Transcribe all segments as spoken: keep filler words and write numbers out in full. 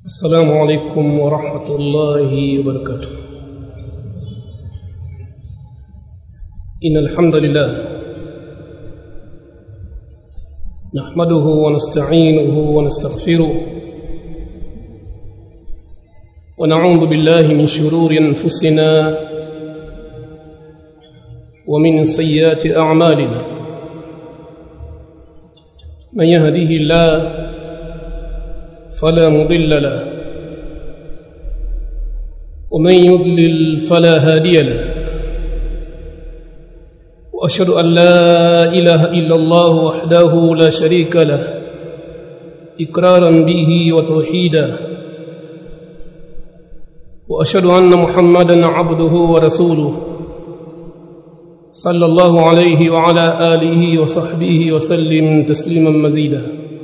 السلام عليكم ورحمة الله وبركاته. إن الحمد لله نحمده ونستعينه ونستغفره ونعوذ بالله من شرور أنفسنا ومن سيئات أعمالنا. من يهده الله فلا مضل له ومن يضلل فلا هادي له، وأشهد أن لا إله إلا الله وحده لا شريك له إقرارا به وتوحيدا، وأشهد أن محمدا عبده ورسوله صلى الله عليه وعلى آله وصحبه وسلم تسليما مزيدا.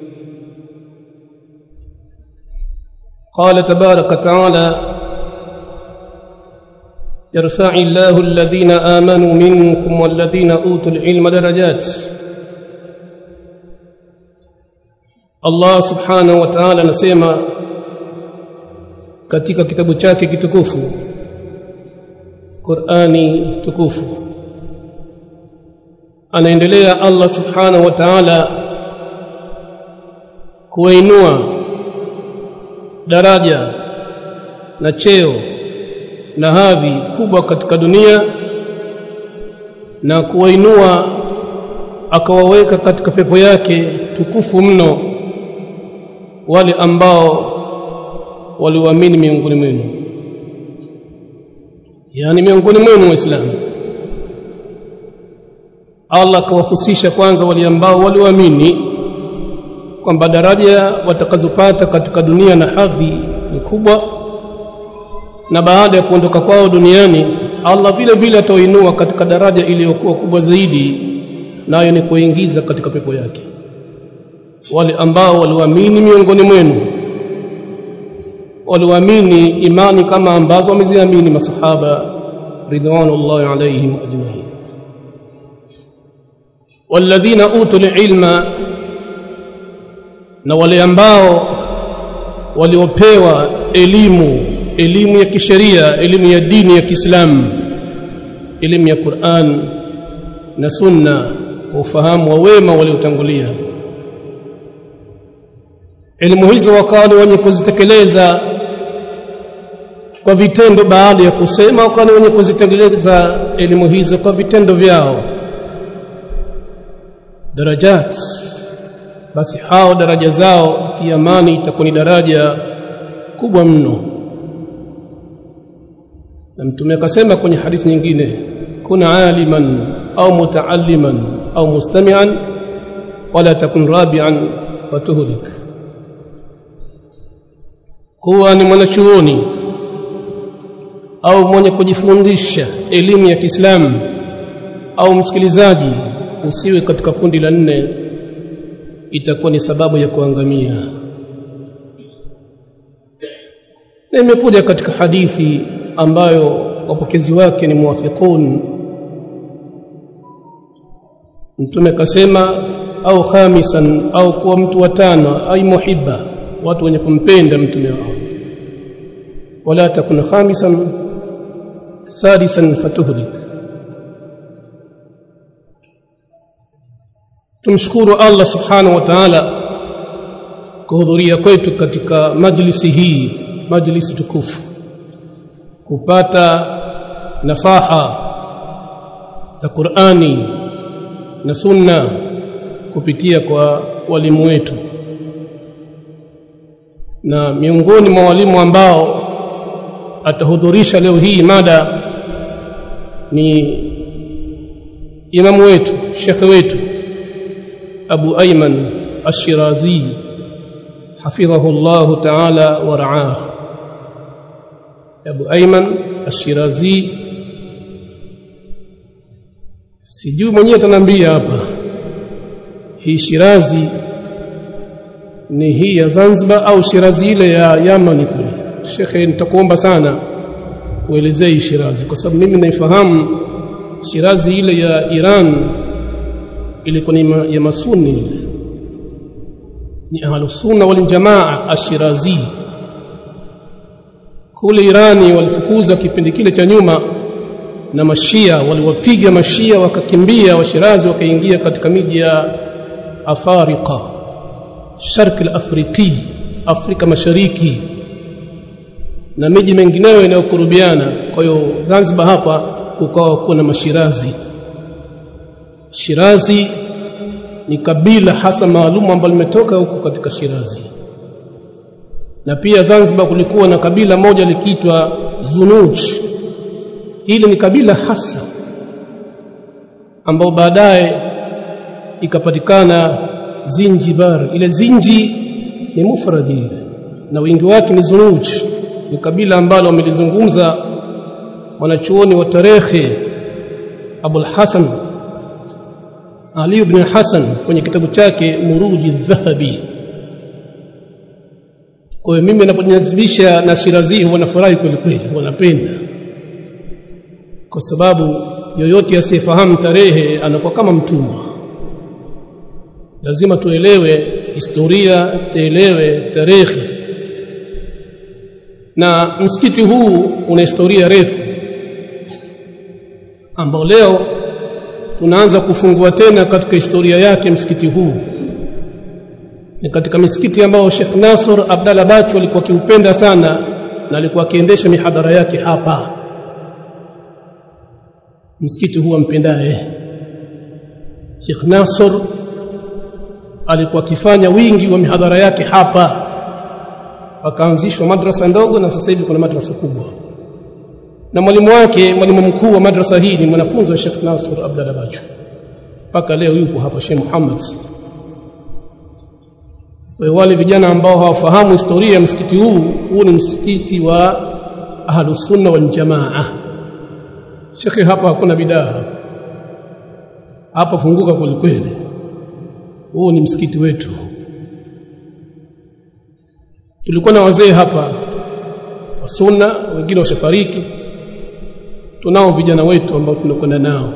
قال تبارك وتعالى: يرفع الله الذين آمنوا منكم والذين أوتوا العلم درجات. Allah subhanahu wa ta'ala anasema katika kitabu chake kitukufu, Qur'ani tukufu, anaendelea Allah subhanahu wa ta'ala kuinua daraja na cheo na hadhi kubwa katika dunia na kuwainua akawaweka katika pepo yake tukufu mno wale ambao waliamini miongoni mwenu, yani miongoni mwenu Waislamu. Allah kawahusisha kwanza wale ambao waliamini kwamba daraja watakazopata katika dunia na hadhi ni kubwa, na baada ya kuondoka kwao duniani Allah vile vile atawainua katika daraja iliyokuwa kubwa zaidi, nayo ni kuingiza katika pepo yake wale ambao waliamini miongoni mwenu, waliamini imani kama ambazo wameziamini masahaba ridwanullahi alayhim ajma'in. Walladhina utul ilma, na wale ambao waliopewa elimu elimu ya kisheria, elimu ya dini ya Kiislamu, elimu ya Qur'an na Sunna, ufahamu wa wema waliotangulia. Elimu hizo wakawa wenye kuzitekeleza kwa vitendo, baada ya kusema wakawa wenye kuzitekeleza elimu hizo kwa vitendo vyao. Darajat, basi hao daraja zao kiamani itakuwa ni daraja kubwa mno. Na Mtume akasema kwenye hadithi nyingine, kuna aliman au mutaalliman au mustami'an wala takun rabi'an fatuhlik. Kuwa ni mwanachuoni au mwenye kujifundisha elimu ya Kiislamu au msikilizaji, usiwe katika kundi la nne, itakuwa ni sababu ya kuangamia. Na imekuja katika hadithi ambayo wapokezi wake ni muwafiqun, Mtume kasema au khamisan, au kuwa mtu watano, ay muhibba, watu wenye kumpenda mtume wao. Wala takun khamisan sadisan fatuhlik. Tumshukuru Allah subhanahu wa ta'ala kuhudhuria kwetu katika majlisi hii, majlisi tukufu, kupata nasaha za Qur'ani na Sunna kupitia kwa walimu wetu. Na miongoni mwa walimu ambao atahudhurisha leo hii mada ni imamu wetu, shekhe wetu Abu Ayman Ash-Shirazi hafidhahu Allah ta'ala wa ra'ah. Abu Ayman Ash-Shirazi, sijui mwenyewe ataniambia hapa, hii Shirazi ni hii ya Zanzibar au Shirazi ile ya Yaman kule? Shekhe, nitakuomba sana uelezee Shirazi, kwa sababu mimi naifahamu Shirazi ile ya Iran ilikuwa ni ya Masuni, ni ahlus sunna wal jamaa Ash-Shirazi kule Irani walifukuza kipindi kile cha nyuma na mashia, waliwapiga mashia wakakimbia, washirazi wakaingia katika miji ya Afrika, Sharq al-Afriqi, Afrika Mashariki na miji mingineyo inayokurubiana. Kwa hiyo Zanzibar hapa kukawa kuna mashirazi. Shirazi ni kabila hasa maalum ambalo limetoka huko katika Shirazi. Na pia Zanzibar kulikuwa na kabila moja likiitwa Zunuj. Hili ni kabila hasa ambao baadaye ikapatikana Zinjibar. Ile Zinji ni mufradi na wingi wake ni Zunuj. Ni kabila ambalo wamelizungumza wanachuoni wa tarehe Abul Hasan Ali ibn Hasan kwenye kitabu chake Muruji Dhahabi. Kwa hiyo mimi ninapojinasibisha na Shirazi wanafurahi kweli kweli, wanapenda, kwa sababu yoyote asiyefahamu tarehe anakuwa kama mtumwa. Lazima tuelewe historia, tuelewe tarehe. Na msikiti huu una historia refu ambao leo tunaanza kufungua tena katika historia yake. Msikiti huu ni katika misikiti ambao Sheikh Nasr Abdallah Bachu alikuwa kiupenda sana na alikuwa akiendesha mihadhara yake hapa. Msikiti huu ampendaye Sheikh Nasr alikuwa akifanya wingi wa mihadhara yake hapa. Akaanzishwa madrasa ndogo na sasa hivi kuna madrasa kubwa. Na mwalimu wake, mwalimu mkuu wa madrasa hii ni mwanafunzi wa Sheikh Nasr Abdallah Bachu. Paka leo yupo hapa Sheikh Muhammad. Kwa wale vijana ambao hawafahamu historia ya msikiti huu, huu ni msikiti wa Ahlus Sunna wal Jamaa. Sheikh, hapa hakuna bidaa. Hapa funguka kweli kweli. Huu ni msikiti wetu. Tulikuwa na wazee hapa wa Sunna, wengine washafariki. Tunao vijana wetu ambao tunakwenda nao.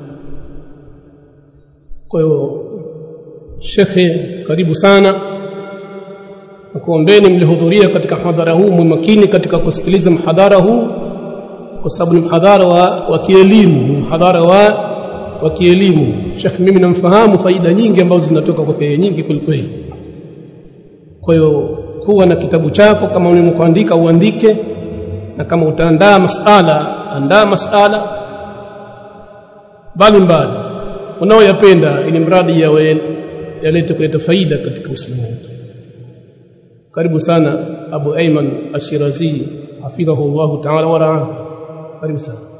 Kwa hiyo Sheikh, karibu sana. Nakuombeni mlihudhuria katika mhadhara huu, mmakini katika kusikiliza mhadhara huu, kwa sababu ni mhadhara wa, wa kielimu, mhadhara wa wa kielimu. Sheikh mimi namfahamu faida nyingi ambazo zinatoka kwa yeye, nyingi kweli. Kwa hiyo kuwa na kitabu chako, kama unamkuandika uandike, na kama utaandaa masala andaa masala mbali mbali unaoyapenda, ili mradi yawe yalete kuleta faida katika Uislamu. Karibu sana Abu Ayman Ashirazi hafidhahu Allah ta'ala wa ra'ah. Karibu sana.